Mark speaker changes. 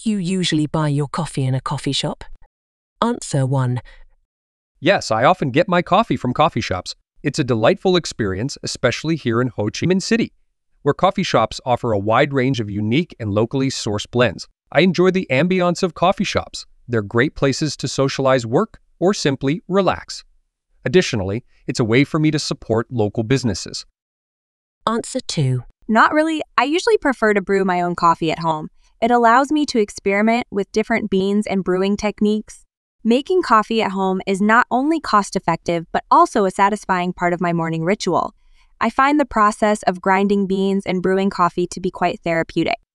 Speaker 1: you usually buy your coffee in a coffee shop? Answer 1.
Speaker 2: Yes, I often get my coffee from coffee shops. It's a delightful experience, especially here in Ho Chi Minh City, where coffee shops offer a wide range of unique and locally sourced blends. I enjoy the ambiance of coffee shops. They're great places to socialize, work, or simply relax. Additionally, it's a way for me to support local businesses.
Speaker 1: Answer 2.
Speaker 3: Not really. I usually prefer to brew my own coffee at home. It allows me to experiment with different beans and brewing techniques. Making coffee at home is not only cost-effective, but also a satisfying part of my morning ritual. I find the process of grinding beans and brewing coffee to be quite therapeutic.